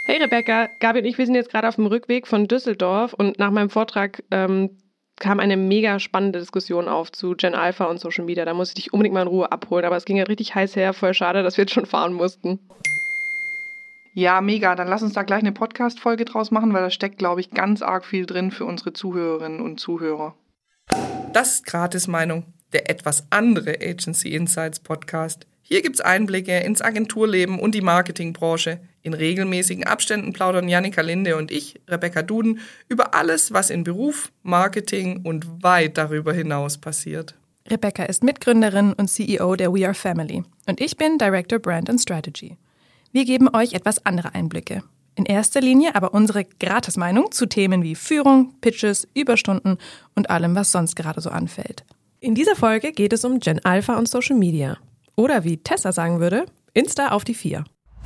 Hey Rebecca, Gabi und ich, wir sind jetzt gerade auf dem Rückweg von Düsseldorf und nach meinem Vortrag kam eine mega spannende Diskussion auf zu Gen Alpha und Social Media. Da muss ich dich unbedingt mal in Ruhe abholen, aber es ging ja richtig heiß her, voll schade, dass wir jetzt schon fahren mussten. Ja, mega. Dann lass uns da gleich eine Podcast-Folge draus machen, weil da steckt, glaube ich, ganz arg viel drin für unsere Zuhörerinnen und Zuhörer. Das ist Gratis Meinung, der etwas andere Agency Insights Podcast. Hier gibt's Einblicke ins Agenturleben und die Marketingbranche. In regelmäßigen Abständen plaudern Jannika Linde und ich, Rebecca Duden, über alles, was in Beruf, Marketing und weit darüber hinaus passiert. Rebecca ist Mitgründerin und CEO der We Are Family und ich bin Director Brand and Strategy. Wir geben euch etwas andere Einblicke. In erster Linie aber unsere Gratis-Meinung zu Themen wie Führung, Pitches, Überstunden und allem, was sonst gerade so anfällt. In dieser Folge geht es um Gen Alpha und Social Media. Oder wie Tessa sagen würde, Insta auf die 4.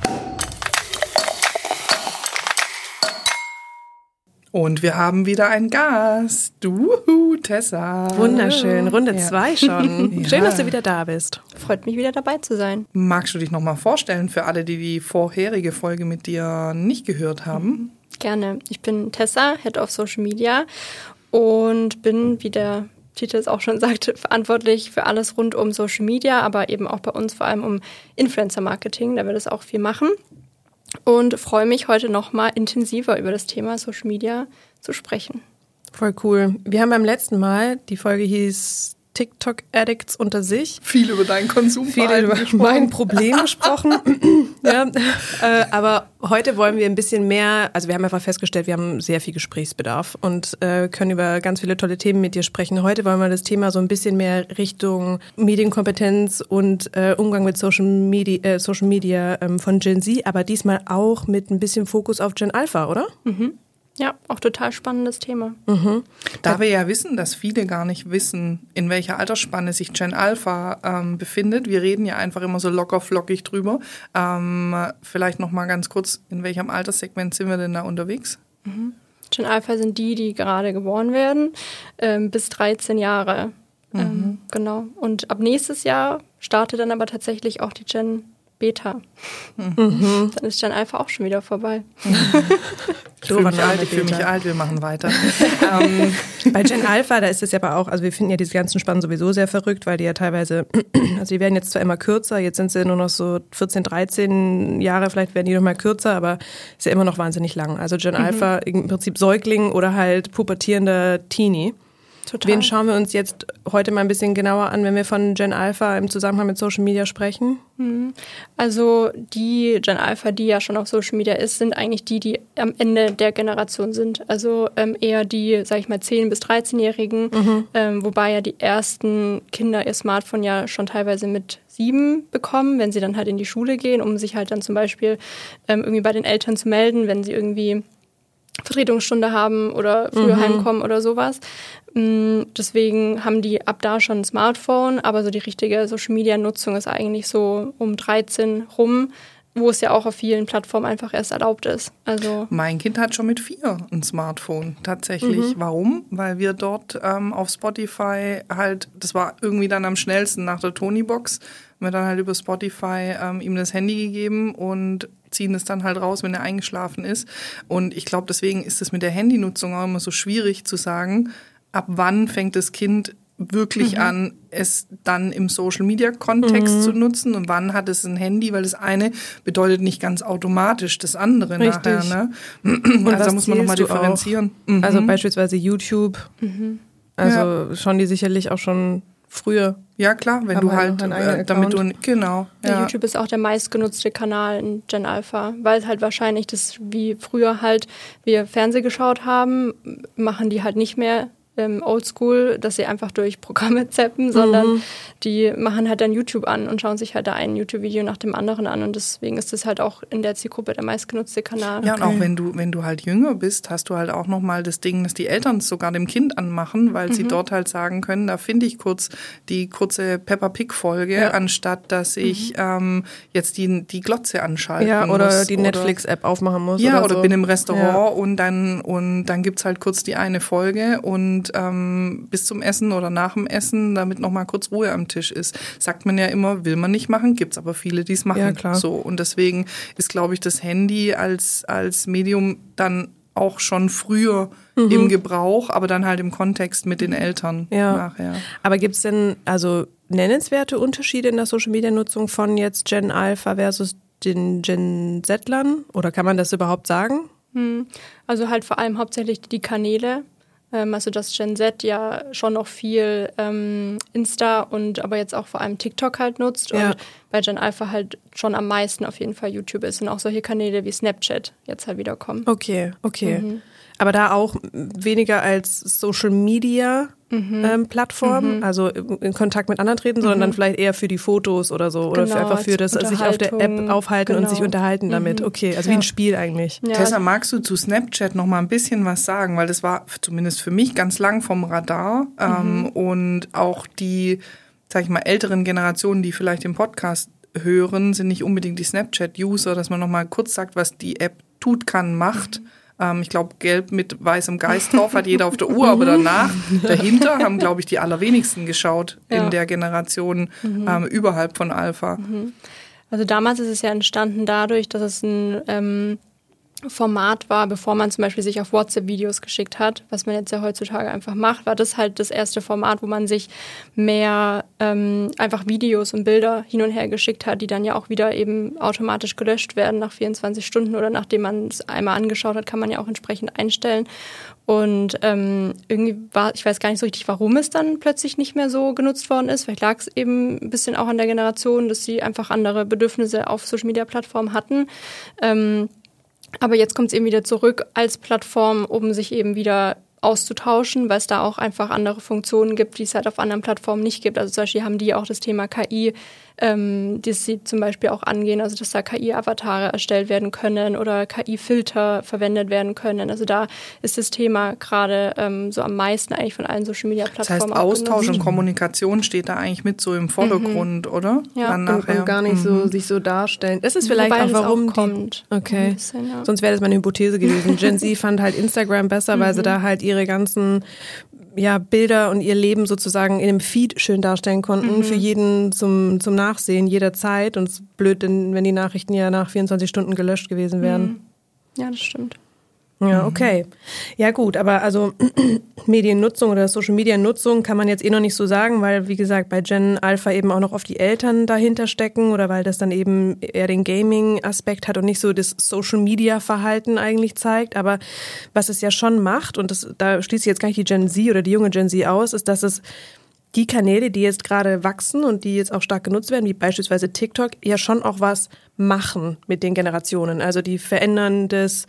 Und wir haben wieder einen Gast. Tessa. Wunderschön, Runde 2 schon. Ja. Schön, dass du wieder da bist. Freut mich, wieder dabei zu sein. Magst du dich nochmal vorstellen für alle, die die vorherige Folge mit dir nicht gehört haben? Gerne. Ich bin Tessa, Head of Social Media und bin, wie der Titel es auch schon sagte, verantwortlich für alles rund um Social Media, aber eben auch bei uns vor allem um Influencer-Marketing, da wir das auch viel machen. Und freue mich, heute nochmal intensiver über das Thema Social Media zu sprechen. Voll cool. Wir haben beim letzten Mal, die Folge hieß TikTok-Addicts unter sich. Viel über deinen Konsumverhalten Viel über mein Problem gesprochen. Ja, aber heute wollen wir ein bisschen mehr, also wir haben einfach festgestellt, wir haben sehr viel Gesprächsbedarf und können über ganz viele tolle Themen mit dir sprechen. Heute wollen wir das Thema so ein bisschen mehr Richtung Medienkompetenz und Umgang mit Social Media von Gen Z, aber diesmal auch mit ein bisschen Fokus auf Gen Alpha, oder? Mhm. Ja, auch total spannendes Thema. Mhm. Da wir ja wissen, dass viele gar nicht wissen, in welcher Altersspanne sich Gen Alpha befindet. Wir reden ja einfach immer so locker flockig drüber. Vielleicht noch mal ganz kurz, in welchem Alterssegment sind wir denn da unterwegs? Mhm. Gen Alpha sind die gerade geboren werden, bis 13 Jahre. Genau. Und ab nächstes Jahr startet dann aber tatsächlich auch die Gen Beta. Mhm. Dann ist Gen Alpha auch schon wieder vorbei. Ich fühle mich alt, wir machen weiter. Bei Gen Alpha, da ist es ja aber auch, also wir finden ja diese ganzen Spannen sowieso sehr verrückt, weil die ja teilweise, also die werden jetzt zwar immer kürzer, jetzt sind sie nur noch so 14, 13 Jahre, vielleicht werden die noch mal kürzer, aber ist ja immer noch wahnsinnig lang. Also Gen Alpha im Prinzip Säugling oder halt pubertierender Teenie. Total. Wen schauen wir uns jetzt heute mal ein bisschen genauer an, wenn wir von Gen Alpha im Zusammenhang mit Social Media sprechen? Also die Gen Alpha, die ja schon auf Social Media ist, sind eigentlich die am Ende der Generation sind. Also eher die, sag ich mal, 10- bis 13-Jährigen, wobei ja die ersten Kinder ihr Smartphone ja schon teilweise mit 7 bekommen, wenn sie dann halt in die Schule gehen, um sich halt dann zum Beispiel irgendwie bei den Eltern zu melden, wenn sie irgendwie Vertretungsstunde haben oder früher heimkommen oder sowas. Deswegen haben die ab da schon ein Smartphone, aber so die richtige Social-Media-Nutzung ist eigentlich so um 13 rum, wo es ja auch auf vielen Plattformen einfach erst erlaubt ist. Also mein Kind hat schon mit 4 ein Smartphone, tatsächlich. Warum? Weil wir dort auf Spotify halt, das war irgendwie dann am schnellsten nach der Tony-Box, haben wir dann halt über Spotify ihm das Handy gegeben und ziehen es dann halt raus, wenn er eingeschlafen ist. Und ich glaube, deswegen ist es mit der Handynutzung auch immer so schwierig zu sagen, ab wann fängt das Kind wirklich an, es dann im Social-Media-Kontext zu nutzen und wann hat es ein Handy, weil das eine bedeutet nicht ganz automatisch das andere nachher. Ne? Und also da muss man nochmal differenzieren. Also beispielsweise YouTube, also schon die sicherlich auch schon früher. Ja klar, wenn du halt, damit du, genau. Ja. YouTube ist auch der meistgenutzte Kanal in Gen Alpha, weil halt wahrscheinlich das, wie früher halt wir Fernsehen geschaut haben, machen die halt nicht mehr oldschool, dass sie einfach durch Programme zappen, sondern die machen halt dann YouTube an und schauen sich halt da ein YouTube-Video nach dem anderen an und deswegen ist das halt auch in der Zielgruppe der meistgenutzte Kanal. Ja, und auch wenn du halt jünger bist, hast du halt auch nochmal das Ding, dass die Eltern es sogar dem Kind anmachen, weil sie dort halt sagen können, da finde ich kurz die kurze Peppa Pig-Folge, anstatt dass ich jetzt die Glotze anschalten muss. Ja, oder die Netflix-App aufmachen muss. Ja, oder so. bin im Restaurant und dann gibt's halt kurz die eine Folge und und bis zum Essen oder nach dem Essen, damit nochmal kurz Ruhe am Tisch ist. Sagt man ja immer, will man nicht machen, gibt's aber viele, die es machen. Ja, klar. So. Und deswegen ist, glaube ich, das Handy als Medium dann auch schon früher im Gebrauch, aber dann halt im Kontext mit den Eltern nachher. Aber gibt's denn also nennenswerte Unterschiede in der Social-Media-Nutzung von jetzt Gen Alpha versus den Gen Z-Lern? Oder kann man das überhaupt sagen? Also halt vor allem hauptsächlich die Kanäle. Also das Gen Z ja schon noch viel Insta und aber jetzt auch vor allem TikTok halt nutzt und bei Gen Alpha halt schon am meisten auf jeden Fall YouTube ist und auch solche Kanäle wie Snapchat jetzt halt wieder kommen. Okay. Aber da auch weniger als Social Media Plattform, also in Kontakt mit anderen treten, sondern dann vielleicht eher für die Fotos oder so oder einfach für das sich auf der App aufhalten und sich unterhalten damit. Okay, also wie ein Spiel eigentlich. Ja. Tessa, magst du zu Snapchat noch mal ein bisschen was sagen? Weil das war zumindest für mich ganz lang vom Radar und auch die, sag ich mal, älteren Generationen, die vielleicht den Podcast hören, sind nicht unbedingt die Snapchat-User, dass man noch mal kurz sagt, was die App tut, kann, macht. Ich glaube, gelb mit weißem Geist drauf hat jeder auf der Uhr, aber dahinter haben, glaube ich, die allerwenigsten geschaut in der Generation überhalb von Alpha. Also damals ist es ja entstanden dadurch, dass es ein Format war, bevor man zum Beispiel sich auf WhatsApp Videos geschickt hat, was man jetzt ja heutzutage einfach macht, war das halt das erste Format, wo man sich mehr einfach Videos und Bilder hin und her geschickt hat, die dann ja auch wieder eben automatisch gelöscht werden nach 24 Stunden oder nachdem man es einmal angeschaut hat, kann man ja auch entsprechend einstellen. Und irgendwie ich weiß gar nicht so richtig, warum es dann plötzlich nicht mehr so genutzt worden ist. Vielleicht lag es eben ein bisschen auch an der Generation, dass sie einfach andere Bedürfnisse auf Social-Media-Plattformen hatten. Aber jetzt kommt es eben wieder zurück als Plattform, um sich eben wieder auszutauschen, weil es da auch einfach andere Funktionen gibt, die es halt auf anderen Plattformen nicht gibt. Also zum Beispiel haben die auch das Thema KI, das sie zum Beispiel auch angehen, also dass da KI-Avatare erstellt werden können oder KI-Filter verwendet werden können. Also da ist das Thema gerade so am meisten eigentlich von allen Social-Media-Plattformen. Das heißt, Austausch und Kommunikation steht da eigentlich mit so im Vordergrund, oder? Ja, dann nachher. Und gar nicht so sich so darstellen. Das ist vielleicht auch, warum kommt. Okay. Bisschen, ja. Sonst wäre das meine Hypothese gewesen. Gen Z fand halt Instagram besser, weil sie da halt ihre ganzen Bilder und ihr Leben sozusagen in einem Feed schön darstellen konnten, für jeden zum Nachsehen, jederzeit. Und es ist blöd, wenn die Nachrichten ja nach 24 Stunden gelöscht gewesen wären. Ja, das stimmt. Ja, okay. Ja gut, aber also Mediennutzung oder Social-Media-Nutzung kann man jetzt noch nicht so sagen, weil, wie gesagt, bei Gen Alpha eben auch noch oft die Eltern dahinter stecken oder weil das dann eben eher den Gaming-Aspekt hat und nicht so das Social-Media-Verhalten eigentlich zeigt. Aber was es ja schon macht, und da schließe ich jetzt gar nicht die Gen Z oder die junge Gen Z aus, ist, dass es die Kanäle, die jetzt gerade wachsen und die jetzt auch stark genutzt werden, wie beispielsweise TikTok, ja schon auch was machen mit den Generationen. Also die verändern das...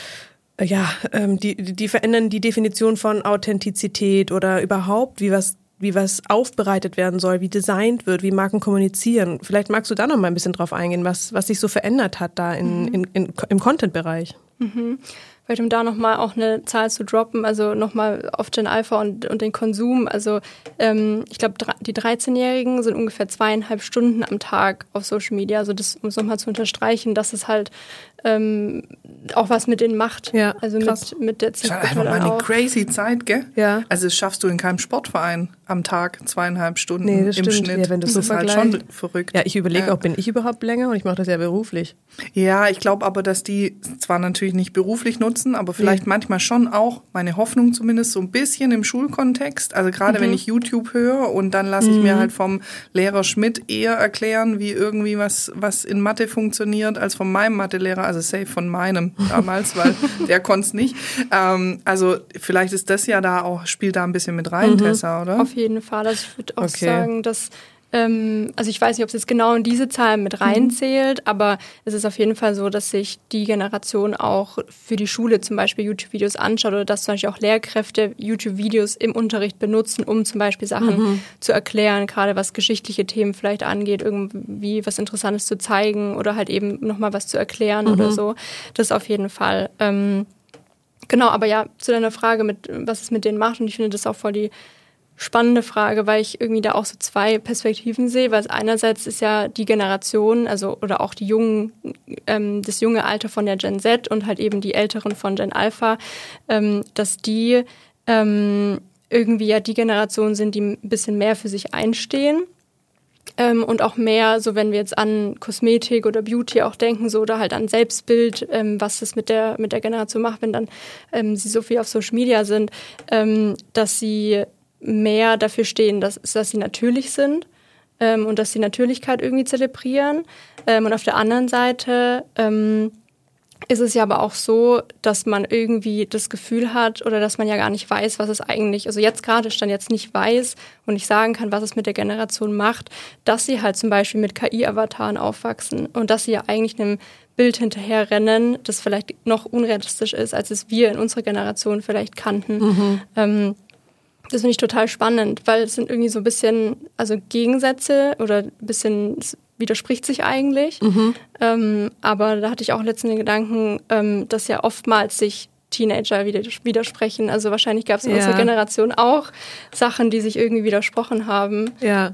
die verändern die Definition von Authentizität oder überhaupt, wie was aufbereitet werden soll, wie designt wird, wie Marken kommunizieren. Vielleicht magst du da noch mal ein bisschen drauf eingehen, was sich so verändert hat da im Content-Bereich. Vielleicht um da nochmal auch eine Zahl zu droppen, also nochmal auf Gen Alpha und den Konsum. Also ich glaube, die 13-Jährigen sind ungefähr 2,5 Stunden am Tag auf Social Media. Also das, um es nochmal zu unterstreichen, dass es halt auch was mit denen macht. Ja, also mit der Zielgruppe. Das ist einfach mal eine crazy Zeit, gell? Ja. Also das schaffst du in keinem Sportverein am Tag 2,5 Stunden im stimmt. Schnitt. Ja, wenn du das so ist halt schon verrückt. Ja, ich überlege auch, bin ich überhaupt länger? Und ich mache das ja beruflich. Ja, ich glaube aber, dass die zwar natürlich nicht beruflich nutzen, aber vielleicht manchmal schon auch, meine Hoffnung zumindest, so ein bisschen im Schulkontext. Also gerade wenn ich YouTube höre und dann lasse ich mir halt vom Lehrer Schmidt eher erklären, wie irgendwie was in Mathe funktioniert, als von meinem Mathelehrer, also safe von meinem damals, weil der konnte es nicht. Also vielleicht ist das ja da auch, spielt da ein bisschen mit rein, Tessa, oder? Auf jeden Fall. Also ich würde auch sagen, dass also ich weiß nicht, ob es jetzt genau in diese Zahlen mit reinzählt, aber es ist auf jeden Fall so, dass sich die Generation auch für die Schule zum Beispiel YouTube-Videos anschaut oder dass zum Beispiel auch Lehrkräfte YouTube-Videos im Unterricht benutzen, um zum Beispiel Sachen zu erklären, gerade was geschichtliche Themen vielleicht angeht, irgendwie was Interessantes zu zeigen oder halt eben nochmal was zu erklären oder so. Das auf jeden Fall. Genau, aber ja, zu deiner Frage, was es mit denen macht, und ich finde das auch voll die spannende Frage, weil ich irgendwie da auch so zwei Perspektiven sehe, weil es einerseits ist ja die Generation, also oder auch die das junge Alter von der Gen Z und halt eben die Älteren von Gen Alpha, dass die irgendwie ja die Generation sind, die ein bisschen mehr für sich einstehen. Und auch mehr, so wenn wir jetzt an Kosmetik oder Beauty auch denken, so oder halt an Selbstbild, was das mit der Generation macht, wenn dann sie so viel auf Social Media sind, dass sie mehr dafür stehen, dass sie natürlich sind und dass sie Natürlichkeit irgendwie zelebrieren. Und auf der anderen Seite ist es ja aber auch so, dass man irgendwie das Gefühl hat oder dass man ja gar nicht weiß, was es eigentlich, also jetzt gerade Stand jetzt nicht weiß und nicht sagen kann, was es mit der Generation macht, dass sie halt zum Beispiel mit KI-Avataren aufwachsen und dass sie ja eigentlich einem Bild hinterherrennen, das vielleicht noch unrealistisch ist, als es wir in unserer Generation vielleicht kannten. Das finde ich total spannend, weil es sind irgendwie so ein bisschen, also Gegensätze oder ein bisschen widerspricht sich eigentlich. Aber da hatte ich auch letztens den Gedanken, dass ja oftmals sich Teenager widersprechen. Also wahrscheinlich gab es in unserer Generation auch Sachen, die sich irgendwie widersprochen haben. Ja,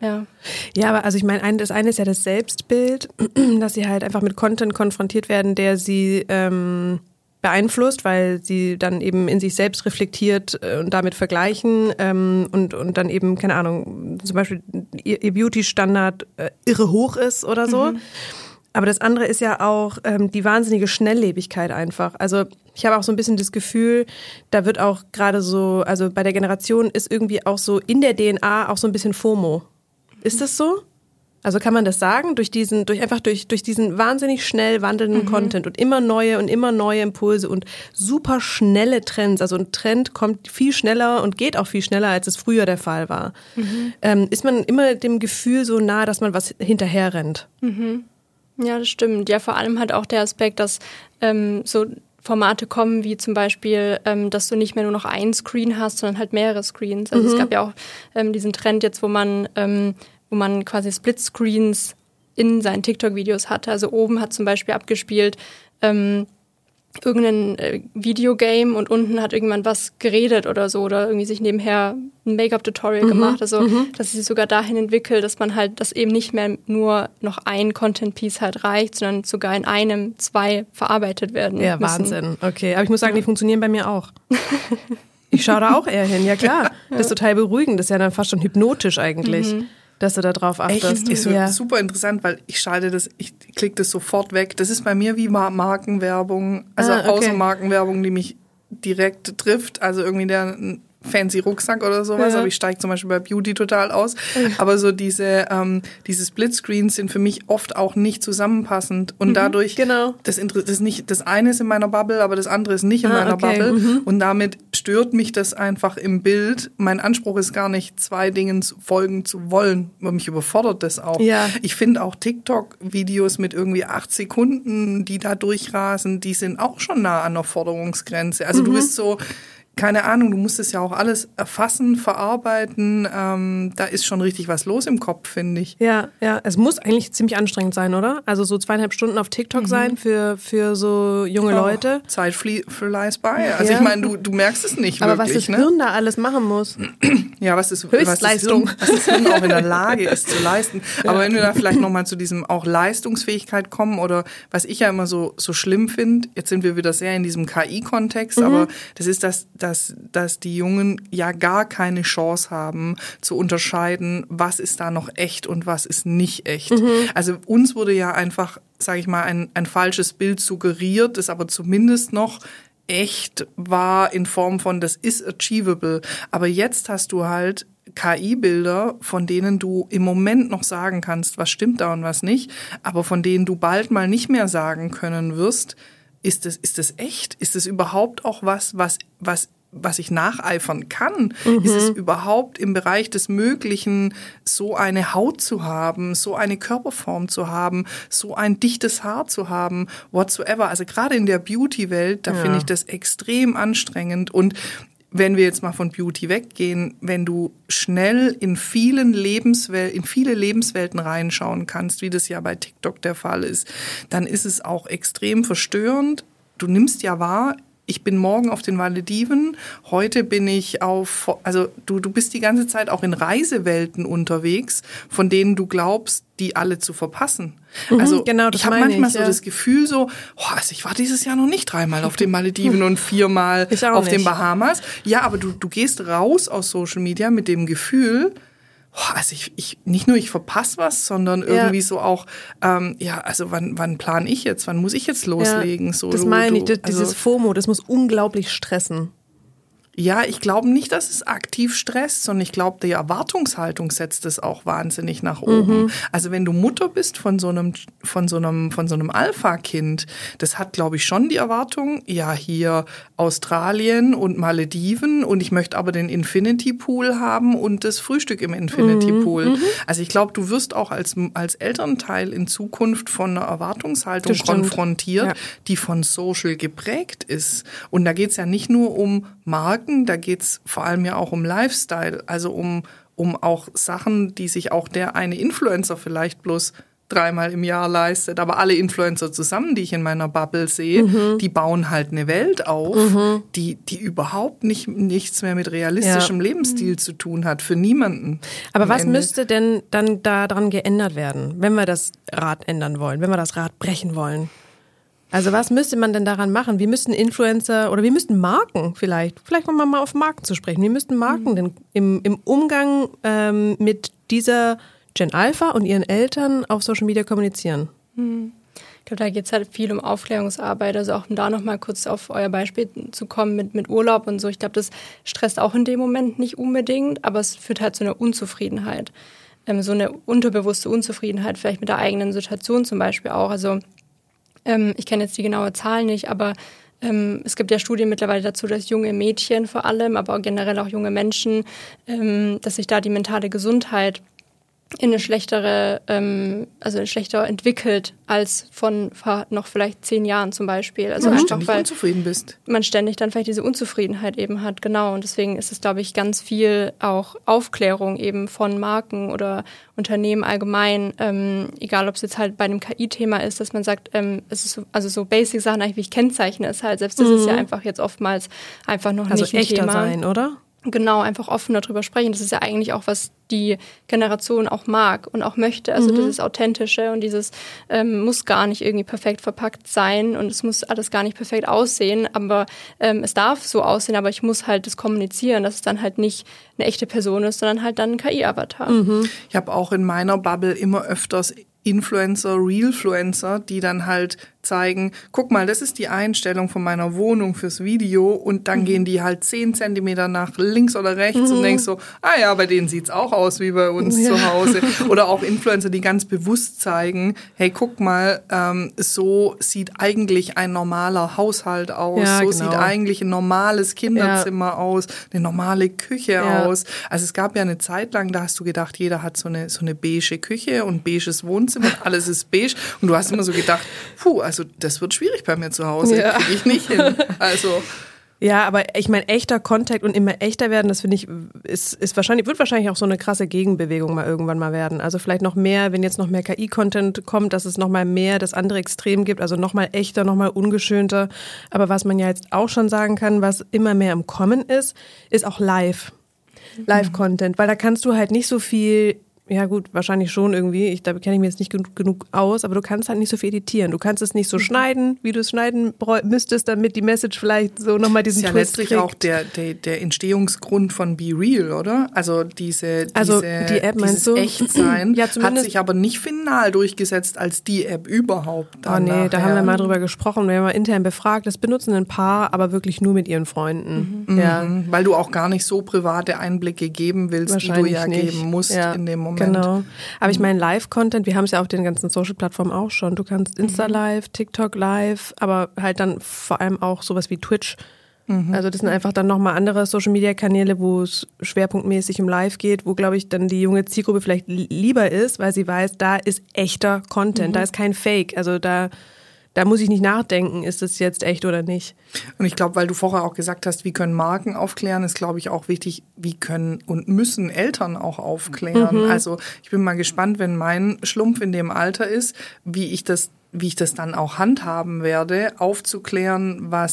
aber also ich meine, das eine ist ja das Selbstbild, dass sie halt einfach mit Content konfrontiert werden, der sie beeinflusst, weil sie dann eben in sich selbst reflektiert und damit vergleichen und dann eben, keine Ahnung, zum Beispiel ihr Beauty-Standard irre hoch ist oder so. Aber das andere ist ja auch die wahnsinnige Schnelllebigkeit einfach. Also ich habe auch so ein bisschen das Gefühl, da wird auch gerade so, also bei der Generation ist irgendwie auch so in der DNA auch so ein bisschen FOMO. Ist das so? Also kann man das sagen, durch diesen wahnsinnig schnell wandelnden Content und immer neue Impulse und super schnelle Trends. Also ein Trend kommt viel schneller und geht auch viel schneller, als es früher der Fall war. Ist man immer dem Gefühl so nah, dass man was hinterher rennt? Ja, das stimmt. Ja, vor allem halt auch der Aspekt, dass so Formate kommen, wie zum Beispiel, dass du nicht mehr nur noch einen Screen hast, sondern halt mehrere Screens. Also es gab ja auch diesen Trend jetzt, wo man quasi Splitscreens in seinen TikTok-Videos hatte. Also oben hat zum Beispiel abgespielt irgendein Videogame und unten hat irgendjemand was geredet oder so oder irgendwie sich nebenher ein Make-up-Tutorial gemacht. Also dass es sich sogar dahin entwickelt, dass man halt, dass eben nicht mehr nur noch ein Content-Piece halt reicht, sondern sogar in einem 2 verarbeitet werden müssen. Wahnsinn. Okay, aber ich muss sagen, die funktionieren bei mir auch. Ich schaue da auch eher hin, ja klar. Das ist total beruhigend, das ist ja dann fast schon hypnotisch eigentlich. Dass du da drauf achtest. Echt? Ist super interessant, weil ich klicke das sofort weg. Das ist bei mir wie Markenwerbung, also Außenmarkenwerbung, die mich direkt trifft. Also irgendwie der fancy Rucksack oder sowas, aber ich steige zum Beispiel bei Beauty total aus. Aber so diese Splitscreens sind für mich oft auch nicht zusammenpassend und dadurch, das eine ist in meiner Bubble, aber das andere ist nicht in meiner Bubble und damit stört mich das einfach im Bild. Mein Anspruch ist gar nicht, 2 Dingen folgen zu wollen, aber mich überfordert das auch. Ja. Ich finde auch TikTok-Videos mit irgendwie 8 Sekunden, die da durchrasen, die sind auch schon nah an der Forderungsgrenze. Also du bist so, keine Ahnung, du musst es ja auch alles erfassen, verarbeiten. Da ist schon richtig was los im Kopf, finde ich. Ja. Es muss eigentlich ziemlich anstrengend sein, oder? Also so 2,5 Stunden auf TikTok sein für so junge Leute. Zeit flies by. Also ich meine, du merkst es nicht aber wirklich. Aber was das Hirn da alles machen muss. Ja, was das Hirn auch in der Lage ist zu leisten. Aber wenn wir da vielleicht nochmal zu diesem auch Leistungsfähigkeit kommen oder was ich ja immer so schlimm finde, jetzt sind wir wieder sehr in diesem KI-Kontext, aber das ist dass die Jungen ja gar keine Chance haben zu unterscheiden, was ist da noch echt und was ist nicht echt. Also uns wurde ja einfach, sage ich mal, ein falsches Bild suggeriert, das aber zumindest noch echt war in Form von, das ist achievable. Aber jetzt hast du halt KI-Bilder, von denen du im Moment noch sagen kannst, was stimmt da und was nicht, aber von denen du bald mal nicht mehr sagen können wirst, ist das echt? Ist es überhaupt auch was ich nacheifern kann? Ist es überhaupt im Bereich des Möglichen, so eine Haut zu haben, so eine Körperform zu haben, so ein dichtes Haar zu haben, whatsoever? Also gerade in der Beauty-Welt, da finde ich das extrem anstrengend. Und wenn wir jetzt mal von Beauty weggehen, wenn du schnell in viele Lebenswelten reinschauen kannst, wie das ja bei TikTok der Fall ist, dann ist es auch extrem verstörend. Du nimmst ja wahr, ich bin morgen auf den Malediven, heute bin ich also du bist die ganze Zeit auch in Reisewelten unterwegs, von denen du glaubst, die alle zu verpassen. Also genau, ich habe manchmal so das Gefühl also ich war dieses Jahr noch nicht 3-mal auf den Malediven und 4-mal auf den Bahamas. Ja, aber du gehst raus aus Social Media mit dem Gefühl, also ich nicht nur ich verpasse was, sondern irgendwie so auch, also wann plane ich jetzt, wann muss ich jetzt loslegen? So, das meine ich, dieses FOMO, das muss unglaublich stressen. Ja, ich glaube nicht, dass es aktiv stresst, sondern ich glaube, die Erwartungshaltung setzt es auch wahnsinnig nach oben. Also wenn du Mutter bist von so einem Alpha-Kind, das hat, glaube ich, schon die Erwartung, ja, hier Australien und Malediven und ich möchte aber den Infinity Pool haben und das Frühstück im Infinity Pool. Also ich glaube, du wirst auch als Elternteil in Zukunft von einer Erwartungshaltung konfrontiert, die von Social geprägt ist. Und da geht es ja nicht nur um Marken, da geht es vor allem ja auch um Lifestyle, also um auch Sachen, die sich auch der eine Influencer vielleicht bloß 3-mal im Jahr leistet. Aber alle Influencer zusammen, die ich in meiner Bubble sehe, die bauen halt eine Welt auf, die überhaupt nichts mehr mit realistischem Lebensstil zu tun hat, für niemanden. Aber was müsste denn dann daran geändert werden, wenn wir das Rad ändern wollen, wenn wir das Rad brechen wollen? Also was müsste man denn daran machen? Wie müssten Influencer oder wie müssten Marken vielleicht kommen wir mal auf Marken zu sprechen, wie müssten Marken denn im Umgang mit dieser Gen Alpha und ihren Eltern auf Social Media kommunizieren? Ich glaube, da geht es halt viel um Aufklärungsarbeit, also auch um da nochmal kurz auf euer Beispiel zu kommen mit Urlaub und so. Ich glaube, das stresst auch in dem Moment nicht unbedingt, aber es führt halt zu einer Unzufriedenheit. So eine unterbewusste Unzufriedenheit vielleicht mit der eigenen Situation zum Beispiel auch. Also ich kenne jetzt die genaue Zahl nicht, aber es gibt ja Studien mittlerweile dazu, dass junge Mädchen vor allem, aber auch generell auch junge Menschen, dass sich da die mentale Gesundheit in eine schlechtere, schlechter entwickelt als von noch vielleicht 10 Jahren zum Beispiel. Also einfach, weil unzufrieden bist. Man ständig dann vielleicht diese Unzufriedenheit eben hat, genau. Und deswegen ist es, glaube ich, ganz viel auch Aufklärung eben von Marken oder Unternehmen allgemein, egal ob es jetzt halt bei einem KI-Thema ist, dass man sagt, es ist so Basic-Sachen eigentlich, wie ich kennzeichne es halt, selbst das ist ja einfach jetzt oftmals einfach noch nicht ein echter Thema. sein, oder? Genau, einfach offen darüber sprechen. Das ist ja eigentlich auch, was die Generation auch mag und auch möchte. Also dieses Authentische und dieses muss gar nicht irgendwie perfekt verpackt sein und es muss alles gar nicht perfekt aussehen, aber es darf so aussehen, aber ich muss halt das kommunizieren, dass es dann halt nicht eine echte Person ist, sondern halt dann ein KI-Avatar. Ich habe auch in meiner Bubble immer öfters Influencer, Realfluencer, die dann halt zeigen, guck mal, das ist die Einstellung von meiner Wohnung fürs Video und dann gehen die halt 10 Zentimeter nach links oder rechts und denkst so, bei denen sieht's auch aus wie bei uns zu Hause. Oder auch Influencer, die ganz bewusst zeigen, hey, guck mal, so sieht eigentlich ein normaler Haushalt aus, sieht eigentlich ein normales Kinderzimmer aus, eine normale Küche aus. Also es gab ja eine Zeit lang, da hast du gedacht, jeder hat so eine beige Küche und beiges Wohnzimmer und alles ist beige und du hast immer so gedacht, also das wird schwierig bei mir zu Hause, kriege ich nicht hin. Also ja, aber ich meine, echter Contact und immer echter werden, das finde ich, wird wahrscheinlich auch so eine krasse Gegenbewegung mal irgendwann mal werden. Also vielleicht noch mehr, wenn jetzt noch mehr KI-Content kommt, dass es noch mal mehr das andere Extrem gibt, also noch mal echter, noch mal ungeschönter. Aber was man ja jetzt auch schon sagen kann, was immer mehr im Kommen ist auch Live-Content, weil da kannst du halt nicht so viel. Ja gut, wahrscheinlich schon irgendwie. Da kenne ich mich jetzt nicht genug aus, aber du kannst halt nicht so viel editieren. Du kannst es nicht so schneiden, wie du es schneiden müsstest, damit die Message vielleicht so nochmal diesen Twist kriegt. Das ist ja letztlich auch der Entstehungsgrund von Be Real, oder? Also die App, meinst du? Echtsein hat sich aber nicht final durchgesetzt als die App überhaupt. Da haben wir mal drüber gesprochen. Wir haben mal intern befragt. Das benutzen ein paar, aber wirklich nur mit ihren Freunden. Ja. Weil du auch gar nicht so private Einblicke geben willst, die du ja geben musst in dem Moment. Genau. Aber ich meine, Live-Content, wir haben es ja auf den ganzen Social-Plattformen auch schon. Du kannst Insta-Live, TikTok Live, aber halt dann vor allem auch sowas wie Twitch. Also das sind einfach dann nochmal andere Social-Media-Kanäle, wo es schwerpunktmäßig um Live geht, wo, glaube ich, dann die junge Zielgruppe vielleicht lieber ist, weil sie weiß, da ist echter Content, da ist kein Fake. Also da muss ich nicht nachdenken, ist das jetzt echt oder nicht. Und ich glaube, weil du vorher auch gesagt hast, wie können Marken aufklären, ist, glaube ich, auch wichtig, wie können und müssen Eltern auch aufklären. Also ich bin mal gespannt, wenn mein Schlumpf in dem Alter ist, wie ich das dann auch handhaben werde, aufzuklären, was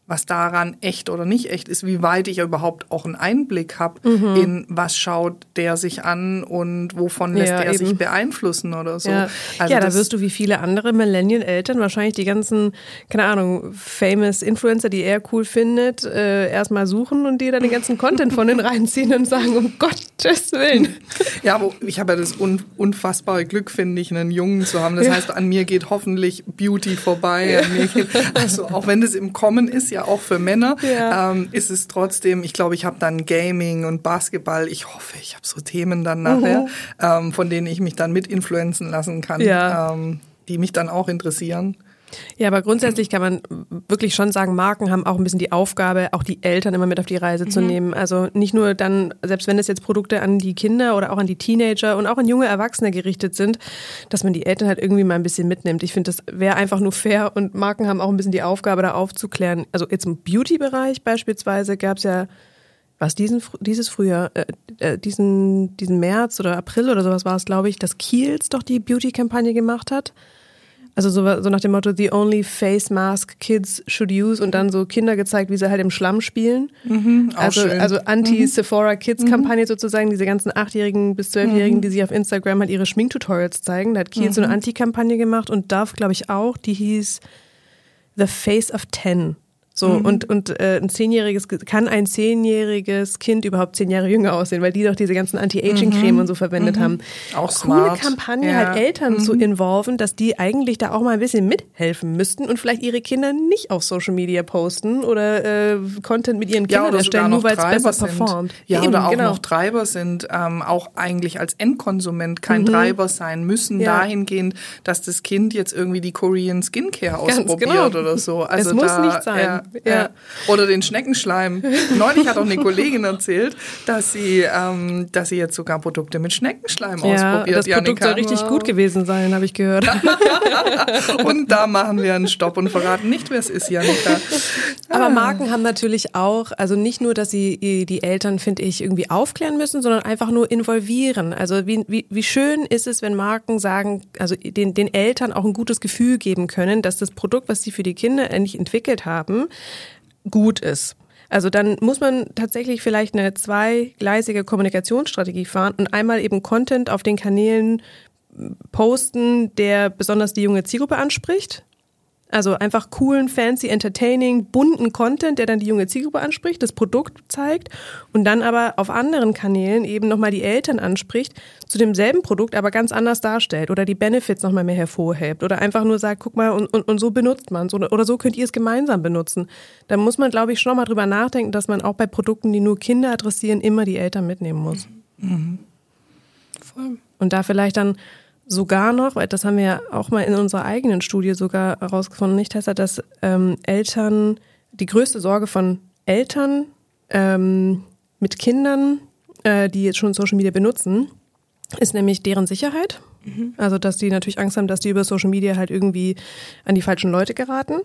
was daran echt oder nicht echt ist, wie weit ich überhaupt auch einen Einblick habe in was schaut der sich an und wovon lässt er sich beeinflussen oder so. Ja, also da wirst du wie viele andere Millennial-Eltern wahrscheinlich die ganzen, keine Ahnung, famous Influencer, die er cool findet, erstmal suchen und dir dann den ganzen Content von denen reinziehen und sagen, um Gottes Willen. Ja, aber ich habe ja das unfassbare Glück, finde ich, einen Jungen zu haben. Das heißt, an mir geht hoffentlich Beauty vorbei. An mir geht, also auch wenn das im Kommen ist, ja auch für Männer, ist es trotzdem, ich glaube, ich habe dann Gaming und Basketball. Ich hoffe, ich habe so Themen dann nachher, von denen ich mich dann mit influenzen lassen kann, die mich dann auch interessieren. Ja, aber grundsätzlich kann man wirklich schon sagen, Marken haben auch ein bisschen die Aufgabe, auch die Eltern immer mit auf die Reise zu nehmen. Also nicht nur dann, selbst wenn es jetzt Produkte an die Kinder oder auch an die Teenager und auch an junge Erwachsene gerichtet sind, dass man die Eltern halt irgendwie mal ein bisschen mitnimmt. Ich finde, das wäre einfach nur fair und Marken haben auch ein bisschen die Aufgabe, da aufzuklären. Also jetzt im Beauty-Bereich beispielsweise gab es ja dieses Frühjahr, diesen März oder April oder sowas war es, glaube ich, dass Kiehl's doch die Beauty-Kampagne gemacht hat. Also so nach dem Motto, the only face mask kids should use und dann so Kinder gezeigt, wie sie halt im Schlamm spielen. Also Anti-Sephora-Kids-Kampagne sozusagen, diese ganzen 8-Jährigen bis 12-Jährigen, die sich auf Instagram halt ihre Schminktutorials zeigen. Da hat Kiel so eine Anti-Kampagne gemacht und Dove, glaube ich, auch, die hieß The Face of 10. So, und kann ein 10-jähriges Kind überhaupt 10 Jahre jünger aussehen, weil die doch diese ganzen Anti-Aging-Creme und so verwendet haben. Auch smart. Coole Kampagne, halt Eltern zu involven, dass die eigentlich da auch mal ein bisschen mithelfen müssten und vielleicht ihre Kinder nicht auf Social Media posten oder Content mit ihren Kindern erstellen, nur weil es besser performt. Ja, eben, oder auch noch Treiber sind, auch eigentlich als Endkonsument kein Treiber sein müssen, dahingehend, dass das Kind jetzt irgendwie die Korean Skincare ausprobiert oder so. Also das muss nicht sein. Ja. Oder den Schneckenschleim. Neulich hat auch eine Kollegin erzählt, dass sie jetzt sogar Produkte mit Schneckenschleim ausprobiert. Das Produkt soll richtig gut gewesen sein, habe ich gehört. Und da machen wir einen Stopp und verraten nicht, wer es ist, Janika. Aber Marken haben natürlich auch, also nicht nur, dass sie die Eltern, finde ich, irgendwie aufklären müssen, sondern einfach nur involvieren. Also wie schön ist es, wenn Marken sagen, also den Eltern auch ein gutes Gefühl geben können, dass das Produkt, was sie für die Kinder endlich entwickelt haben, gut ist. Also dann muss man tatsächlich vielleicht eine zweigleisige Kommunikationsstrategie fahren und einmal eben Content auf den Kanälen posten, der besonders die junge Zielgruppe anspricht. Also einfach coolen, fancy, entertaining, bunten Content, der dann die junge Zielgruppe anspricht, das Produkt zeigt und dann aber auf anderen Kanälen eben nochmal die Eltern anspricht, zu demselben Produkt aber ganz anders darstellt oder die Benefits nochmal mehr hervorhebt oder einfach nur sagt, guck mal, und so benutzt man es oder so könnt ihr es gemeinsam benutzen. Da muss man, glaube ich, schon mal drüber nachdenken, dass man auch bei Produkten, die nur Kinder adressieren, immer die Eltern mitnehmen muss. Voll. Und da vielleicht dann sogar noch, weil das haben wir ja auch mal in unserer eigenen Studie sogar herausgefunden, nicht, Tessa, dass Eltern, die größte Sorge von Eltern mit Kindern, die jetzt schon Social Media benutzen, ist nämlich deren Sicherheit. Also, dass die natürlich Angst haben, dass die über Social Media halt irgendwie an die falschen Leute geraten.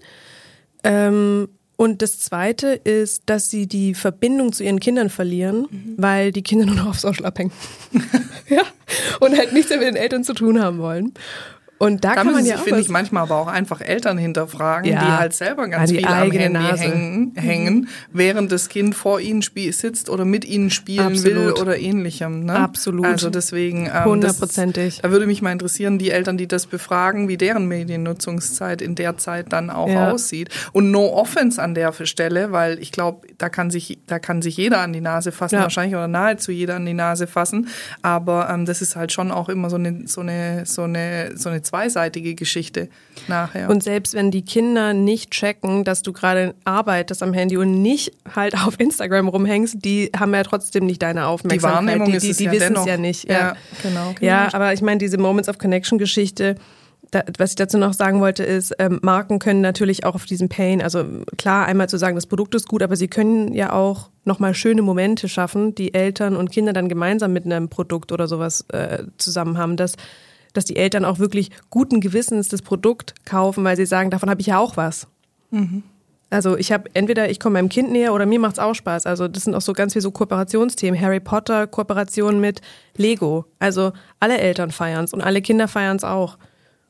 Und das Zweite ist, dass sie die Verbindung zu ihren Kindern verlieren, weil die Kinder nur noch auf Social abhängen. Ja. Und halt nichts mehr mit den Eltern zu tun haben wollen. Und da kann man ja auch, finde ich, manchmal aber auch einfach Eltern hinterfragen, die halt selber ganz viel am Handy hängen, während das Kind vor ihnen sitzt oder mit ihnen spielen will oder ähnlichem. Ne? Absolut. Also deswegen, 100%. Da würde mich mal interessieren, die Eltern, die das befragen, wie deren Mediennutzungszeit in der Zeit dann auch aussieht. Und no offense an der Stelle, weil ich glaube, da kann sich jeder an die Nase fassen, wahrscheinlich oder nahezu jeder an die Nase fassen. Aber das ist halt schon auch immer so eine zweiseitige Geschichte nachher. Und selbst wenn die Kinder nicht checken, dass du gerade arbeitest am Handy und nicht halt auf Instagram rumhängst, die haben ja trotzdem nicht deine Aufmerksamkeit. Die Wahrnehmung ist es ja wissen dennoch. Es ja nicht. Ja, genau. Ja, aber ich meine, diese Moments of Connection Geschichte, was ich dazu noch sagen wollte, ist, Marken können natürlich auch auf diesem Pain, also klar, einmal zu sagen, das Produkt ist gut, aber sie können ja auch nochmal schöne Momente schaffen, die Eltern und Kinder dann gemeinsam mit einem Produkt oder sowas zusammen haben, dass die Eltern auch wirklich guten Gewissens das Produkt kaufen, weil sie sagen, davon habe ich ja auch was. Also ich komme meinem Kind näher oder mir macht's auch Spaß. Also das sind auch so ganz viele so Kooperationsthemen. Harry Potter, Kooperation mit Lego. Also alle Eltern feiern's und alle Kinder feiern's auch.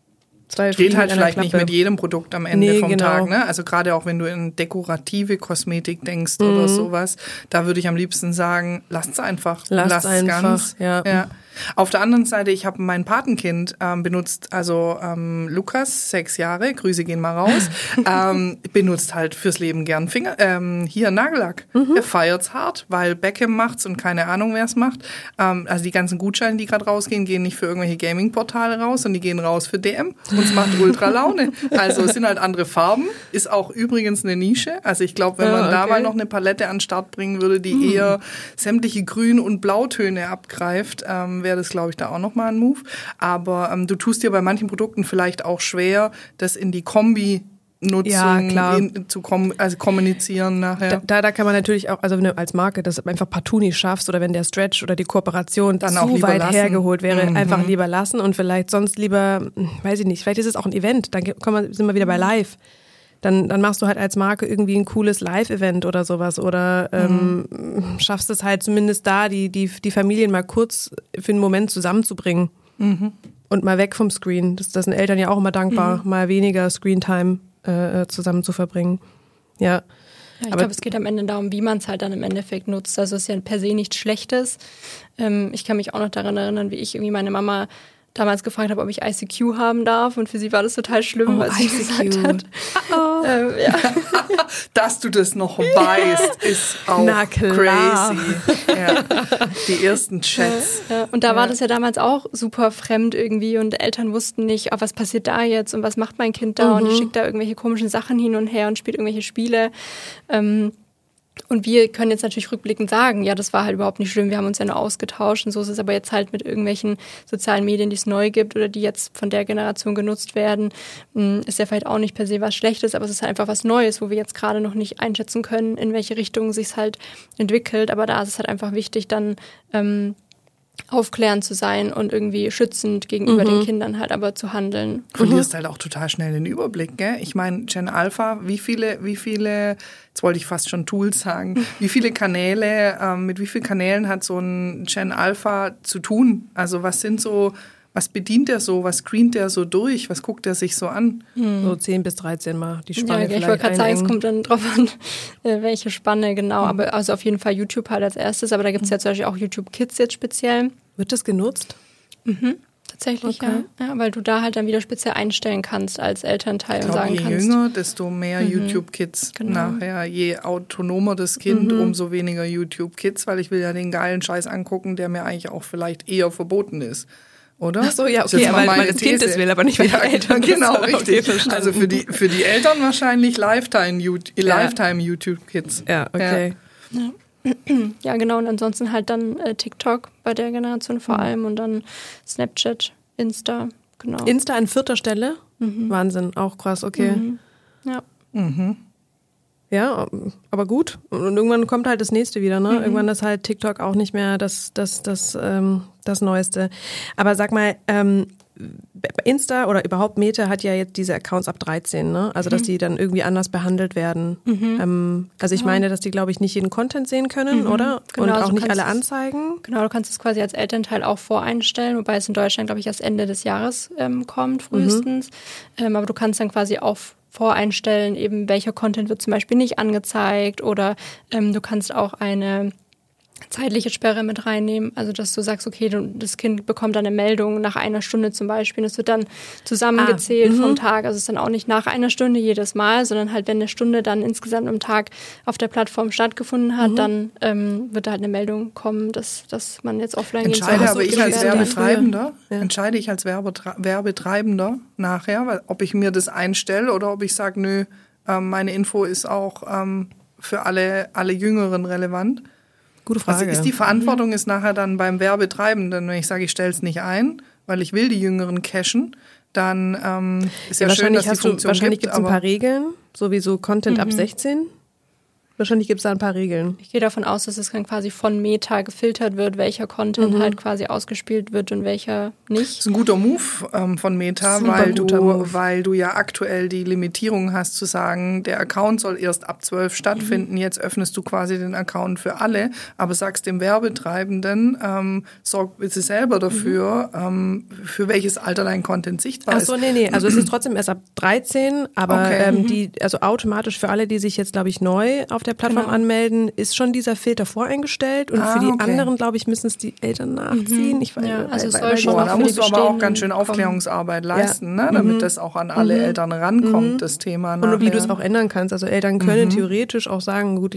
Geht halt vielleicht nicht mit jedem Produkt am Ende vom Tag, ne? Also gerade auch wenn du in dekorative Kosmetik denkst oder sowas, da würde ich am liebsten sagen, lasst's einfach. Lasst es ganz. Ja. Auf der anderen Seite, ich habe mein Patenkind benutzt, also Lukas, 6 Jahre, Grüße gehen mal raus, benutzt halt fürs Leben gern Nagellack. Er feiert's hart, weil Beckham macht's und keine Ahnung, wer es macht. Also die ganzen Gutscheine, die gerade rausgehen, gehen nicht für irgendwelche Gaming-Portale raus, und die gehen raus für DM. Und es macht ultra Laune. Also es sind halt andere Farben, ist auch übrigens eine Nische. Also ich glaube, wenn man da mal noch eine Palette an den Start bringen würde, die eher sämtliche Grün- und Blautöne abgreift, wäre das, glaube ich, da auch nochmal ein Move. Aber du tust dir bei manchen Produkten vielleicht auch schwer, das in die Kombi-Nutzung zu kommunizieren nachher. Da kann man natürlich auch, also wenn du als Marke das einfach partout nicht schaffst oder wenn der Stretch oder die Kooperation dann zu weit hergeholt wäre, einfach lieber lassen und vielleicht sonst lieber, weiß ich nicht, vielleicht ist es auch ein Event, dann sind wir wieder bei Live. Dann machst du halt als Marke irgendwie ein cooles Live-Event oder sowas oder schaffst es halt zumindest da, die Familien mal kurz für einen Moment zusammenzubringen und mal weg vom Screen. Das sind Eltern ja auch immer dankbar, mal weniger Screentime zusammen zu verbringen. Ja. Ich glaube, es geht am Ende darum, wie man es halt dann im Endeffekt nutzt. Also es ist ja per se nichts Schlechtes. Ich kann mich auch noch daran erinnern, wie ich irgendwie meine Mama damals gefragt habe, ob ich ICQ haben darf, und für sie war das total schlimm, weil sie gesagt hat. Dass du das noch weißt, ist auch crazy. Ja. Die ersten Chats. Ja. Und da war das ja damals auch super fremd irgendwie, und Eltern wussten nicht, was passiert da jetzt und was macht mein Kind da, und schickt da irgendwelche komischen Sachen hin und her und spielt irgendwelche Spiele. Und wir können jetzt natürlich rückblickend sagen, ja, das war halt überhaupt nicht schlimm, wir haben uns ja nur ausgetauscht, und so ist es aber jetzt halt mit irgendwelchen sozialen Medien, die es neu gibt oder die jetzt von der Generation genutzt werden, ist ja vielleicht auch nicht per se was Schlechtes, aber es ist halt einfach was Neues, wo wir jetzt gerade noch nicht einschätzen können, in welche Richtung sich es halt entwickelt, aber da ist es halt einfach wichtig, dann aufklärend zu sein und irgendwie schützend gegenüber den Kindern halt aber zu handeln. Du verlierst halt auch total schnell den Überblick, gell? Ich meine, Gen Alpha, wie viele, jetzt wollte ich fast schon Tools sagen, wie viele Kanäle, mit wie vielen Kanälen hat so ein Gen Alpha zu tun? Also was bedient der so, was screent der so durch, was guckt er sich so an? So 10 bis 13 Mal die Spanne vielleicht. Ich wollte gerade sagen, es kommt dann drauf an, welche Spanne genau, aber also auf jeden Fall YouTube halt als erstes, aber da gibt es ja zum Beispiel auch YouTube Kids jetzt speziell. Wird das genutzt? Tatsächlich, okay. Ja, weil du da halt dann wieder speziell einstellen kannst als Elternteil und sagen kannst. Je jünger, desto mehr YouTube Kids nachher. Je autonomer das Kind, umso weniger YouTube Kids, weil ich will ja den geilen Scheiß angucken, der mir eigentlich auch vielleicht eher verboten ist. Oder? Ach so, ja, okay, weil das Kind das will, aber nicht, weil die Eltern. Genau, richtig. Also für die Eltern wahrscheinlich Lifetime YouTube Kids. Ja, okay. Ja, genau, und ansonsten halt dann TikTok bei der Generation vor allem und dann Snapchat, Insta, genau. Insta an 4. Stelle? Wahnsinn, auch krass, okay. Ja. Ja, aber gut. Und irgendwann kommt halt das nächste wieder, ne? Irgendwann ist halt TikTok auch nicht mehr das Neueste. Aber sag mal, Insta oder überhaupt Meta hat ja jetzt diese Accounts ab 13, ne? Also dass die dann irgendwie anders behandelt werden. Also ich meine, dass die, glaube ich, nicht jeden Content sehen können, oder? Genau, und auch nicht alle Anzeigen. Genau, du kannst es quasi als Elternteil auch voreinstellen, wobei es in Deutschland, glaube ich, erst Ende des Jahres kommt, frühestens. Aber du kannst dann quasi auch voreinstellen, eben welcher Content wird zum Beispiel nicht angezeigt, oder du kannst auch eine zeitliche Sperre mit reinnehmen, also dass du sagst, okay, das Kind bekommt dann eine Meldung nach 1 Stunde zum Beispiel, das wird dann zusammengezählt vom Tag, also es ist dann auch nicht nach 1 Stunde jedes Mal, sondern halt, wenn eine Stunde dann insgesamt am Tag auf der Plattform stattgefunden hat, dann wird da halt eine Meldung kommen, dass man jetzt offline gehen soll. Aber ich als entscheide ich als Werbetreibender nachher, ob ich mir das einstelle oder ob ich sage, nö, meine Info ist auch für alle Jüngeren relevant. Gute Frage. Also ist die Verantwortung ist nachher dann beim Werbetreibenden, wenn ich sage, ich stelle es nicht ein, weil ich will die Jüngeren cashen, dann ist ja schön, dass die Funktion wahrscheinlich gibt. Wahrscheinlich gibt es ein paar Regeln, sowieso Content ab 16. Wahrscheinlich gibt es da ein paar Regeln. Ich gehe davon aus, dass es dann quasi von Meta gefiltert wird, welcher Content halt quasi ausgespielt wird und welcher nicht. Das ist ein guter Move von Meta, weil du ja aktuell die Limitierung hast zu sagen, der Account soll erst ab 12 stattfinden. Jetzt öffnest du quasi den Account für alle, aber sagst dem Werbetreibenden, sorg bitte selber dafür, für welches Alter dein Content sichtbar ist. Ach so, nee. Also es ist trotzdem erst ab 13, aber also automatisch für alle, die sich jetzt, glaube ich, neu auf der Plattform anmelden, ist schon dieser Filter voreingestellt und für die anderen, glaube ich, müssen es die Eltern nachziehen. Ich weiß, also es soll schon da musst du aber auch ganz schön Aufklärungsarbeit leisten, ne? Damit das auch an alle Eltern rankommt, das Thema. Und wie du es auch ändern kannst. Also Eltern können theoretisch auch sagen, gut,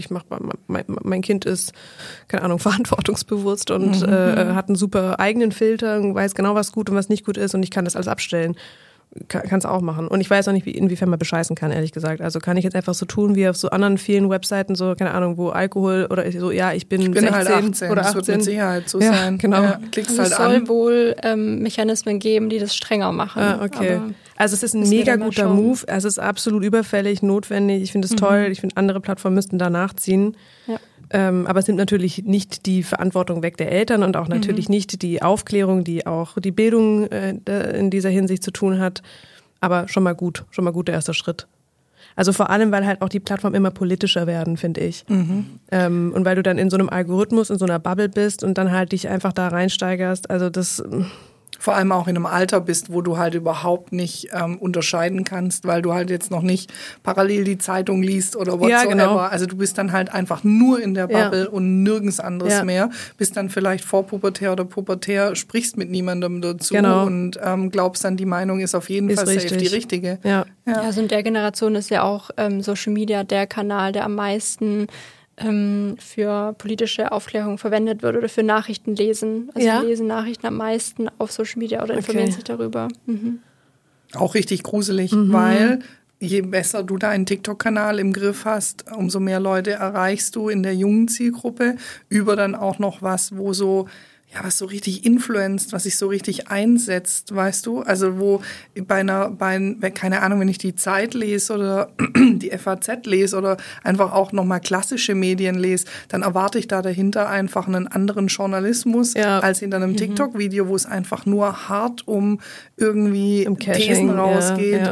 mein Kind ist, keine Ahnung, verantwortungsbewusst und hat einen super eigenen Filter, weiß genau, was gut und was nicht gut ist und ich kann das alles abstellen. Kannst auch machen. Und ich weiß auch nicht, inwiefern man bescheißen kann, ehrlich gesagt. Also kann ich jetzt einfach so tun, wie auf so anderen vielen Webseiten, so, keine Ahnung, wo Alkohol oder so, ich bin 16 halt 18 oder 18. Das wird mit Sicherheit so sein. Genau. Ja, klickst also halt es soll wohl Mechanismen geben, die das strenger machen. Okay. Also es ist ein mega guter Move. Es ist absolut überfällig, notwendig. Ich finde es toll. Ich finde, andere Plattformen müssten da nachziehen. Ja. Aber es nimmt natürlich nicht die Verantwortung weg der Eltern und auch natürlich nicht die Aufklärung, die auch die Bildung in dieser Hinsicht zu tun hat. Aber schon mal guter erster Schritt. Also vor allem, weil halt auch die Plattformen immer politischer werden, finde ich. Und weil du dann in so einem Algorithmus, in so einer Bubble bist und dann halt dich einfach da reinsteigerst. Also das... Vor allem auch in einem Alter bist, wo du halt überhaupt nicht unterscheiden kannst, weil du halt jetzt noch nicht parallel die Zeitung liest oder whatsoever. Ja, genau. Also du bist dann halt einfach nur in der Bubble und nirgends anderes mehr. Bist dann vielleicht vorpubertär oder pubertär, sprichst mit niemandem dazu und glaubst dann, die Meinung ist auf jeden Fall safe die richtige. Ja. Also in der Generation ist ja auch Social Media der Kanal, der am meisten für politische Aufklärung verwendet wird oder für Nachrichtenlesen. Also die lesen Nachrichten am meisten auf Social Media oder informieren sich darüber. Auch richtig gruselig, weil je besser du deinen TikTok-Kanal im Griff hast, umso mehr Leute erreichst du in der jungen Zielgruppe über dann auch noch was, wo so was so richtig influenzt, was sich so richtig einsetzt, weißt du? Also wo keine Ahnung, wenn ich die Zeit lese oder die FAZ lese oder einfach auch nochmal klassische Medien lese, dann erwarte ich da dahinter einfach einen anderen Journalismus als hinter einem TikTok-Video, wo es einfach nur hart um irgendwie Thesen rausgeht,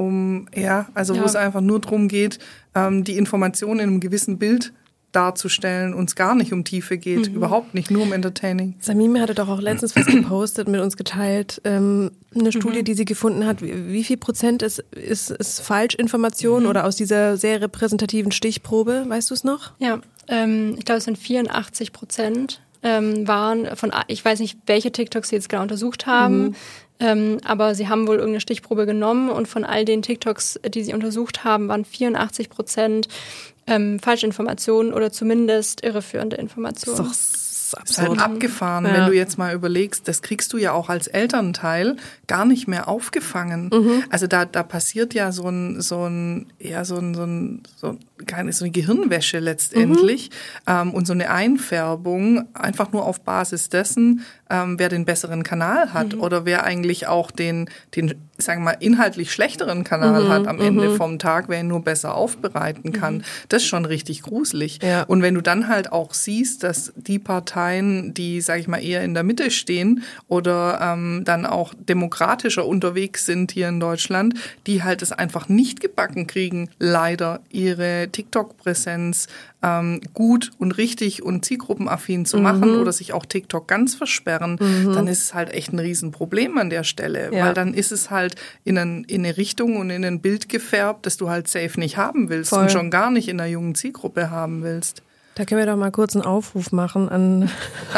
wo es einfach nur darum geht, die Informationen in einem gewissen Bild darzustellen, uns gar nicht um Tiefe geht, überhaupt nicht, nur um Entertaining. Samime hatte doch auch letztens was gepostet, mit uns geteilt, eine Studie, die sie gefunden hat, wie viel Procent ist Falschinformation oder aus dieser sehr repräsentativen Stichprobe, weißt du es noch? Ja, ich glaube, es sind 84% waren von, ich weiß nicht, welche TikToks sie jetzt genau untersucht haben, aber sie haben wohl irgendeine Stichprobe genommen und von all den TikToks, die sie untersucht haben, waren 84% Falschinformationen oder zumindest irreführende Informationen. Das ist halt abgefahren, wenn du jetzt mal überlegst, das kriegst du ja auch als Elternteil gar nicht mehr aufgefangen. Also da passiert ja so eine Gehirnwäsche letztendlich und so eine Einfärbung einfach nur auf Basis dessen, wer den besseren Kanal hat oder wer eigentlich auch den sagen wir mal, inhaltlich schlechteren Kanal hat am Ende vom Tag, wer ihn nur besser aufbereiten kann. Das ist schon richtig gruselig. Ja. Und wenn du dann halt auch siehst, dass die Parteien, die, sag ich mal, eher in der Mitte stehen oder dann auch demokratischer unterwegs sind hier in Deutschland, die halt es einfach nicht gebacken kriegen, leider ihre TikTok-Präsenz gut und richtig und zielgruppenaffin zu machen oder sich auch TikTok ganz versperren, dann ist es halt echt ein Riesenproblem an der Stelle, weil dann ist es halt in eine Richtung und in ein Bild gefärbt, das du halt safe nicht haben willst und schon gar nicht in einer jungen Zielgruppe haben willst. Da können wir doch mal kurz einen Aufruf machen an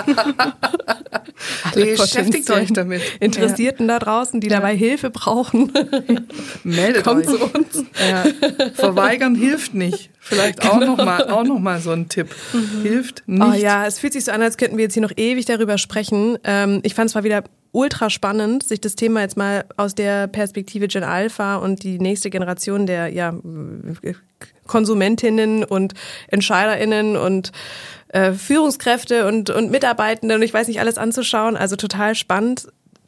beschäftigt euch damit. Interessierten da draußen, die dabei Hilfe brauchen. Meldet Kommt euch. zu uns. Ja. Verweigern hilft nicht. Vielleicht auch noch mal so ein Tipp. Hilft nicht. Oh ja, es fühlt sich so an, als könnten wir jetzt hier noch ewig darüber sprechen. Ich fand es mal wieder ultra spannend, sich das Thema jetzt mal aus der Perspektive Gen Alpha und die nächste Generation der Konsumentinnen und EntscheiderInnen und Führungskräfte und Mitarbeitende und ich weiß nicht, alles anzuschauen. Also total spannend.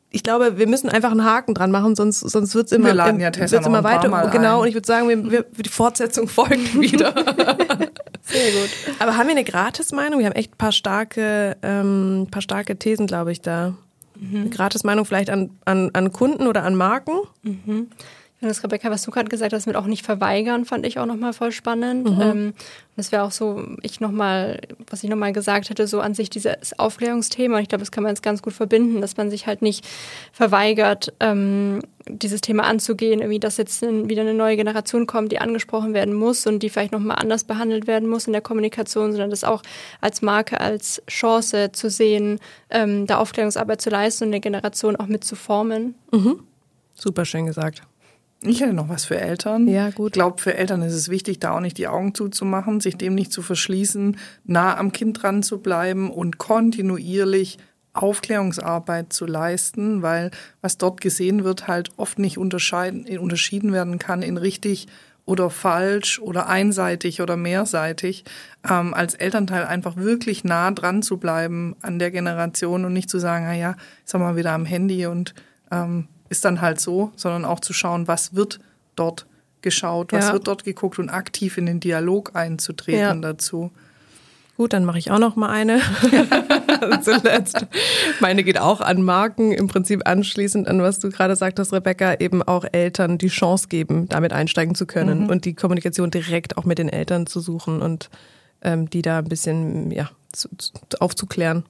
ich glaube, wir müssen einfach einen Haken dran machen, sonst wird's immer, wir laden ja Tessa wird's immer noch ein paar weiter. Mal Genau, ein. und ich würde sagen, die Fortsetzung folgt wieder. Sehr gut. Aber haben wir eine Gratis-Meinung? Wir haben echt ein paar starke Thesen, glaube ich, da. Eine Gratis-Meinung vielleicht an Kunden oder an Marken? Das, Rebecca, was du gerade gesagt hast, mit auch nicht verweigern, fand ich auch nochmal voll spannend. Das wäre auch so, was ich nochmal gesagt hätte, so an sich dieses Aufklärungsthema. Ich glaube, das kann man jetzt ganz gut verbinden, dass man sich halt nicht verweigert, dieses Thema anzugehen, irgendwie, dass jetzt wieder eine neue Generation kommt, die angesprochen werden muss und die vielleicht nochmal anders behandelt werden muss in der Kommunikation, sondern das auch als Marke, als Chance zu sehen, da Aufklärungsarbeit zu leisten und eine Generation auch mit zu formen. Super schön gesagt. Ich hätte noch was für Eltern. Ja, gut. Ich glaube, für Eltern ist es wichtig, da auch nicht die Augen zuzumachen, sich dem nicht zu verschließen, nah am Kind dran zu bleiben und kontinuierlich Aufklärungsarbeit zu leisten, weil was dort gesehen wird, halt oft nicht unterschieden werden kann in richtig oder falsch oder einseitig oder mehrseitig. Als Elternteil einfach wirklich nah dran zu bleiben an der Generation und nicht zu sagen, naja, ist doch mal wieder am Handy und ist dann halt so, sondern auch zu schauen, was wird dort geschaut, was wird dort geguckt und aktiv in den Dialog einzutreten dazu. Gut, dann mache ich auch noch mal eine. Zuletzt. Meine geht auch an Marken, im Prinzip anschließend an was du gerade sagtest, Rebecca, eben auch Eltern die Chance geben, damit einsteigen zu können und die Kommunikation direkt auch mit den Eltern zu suchen und die da ein bisschen aufzuklären.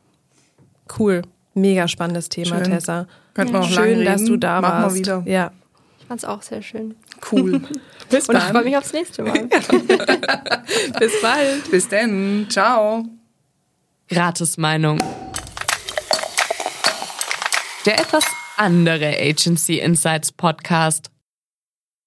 Cool. Mega spannendes Thema, schön. Tessa. Könnten wir noch Schön, lange reden. dass du da warst. Machen wir wieder. Ja. Ich fand es auch sehr schön. Cool. Bis Und ich dann. freue mich aufs nächste Mal. Bis bald. Bis dann. Ciao. Gratis-Meinung. Der etwas andere Agency Insights Podcast.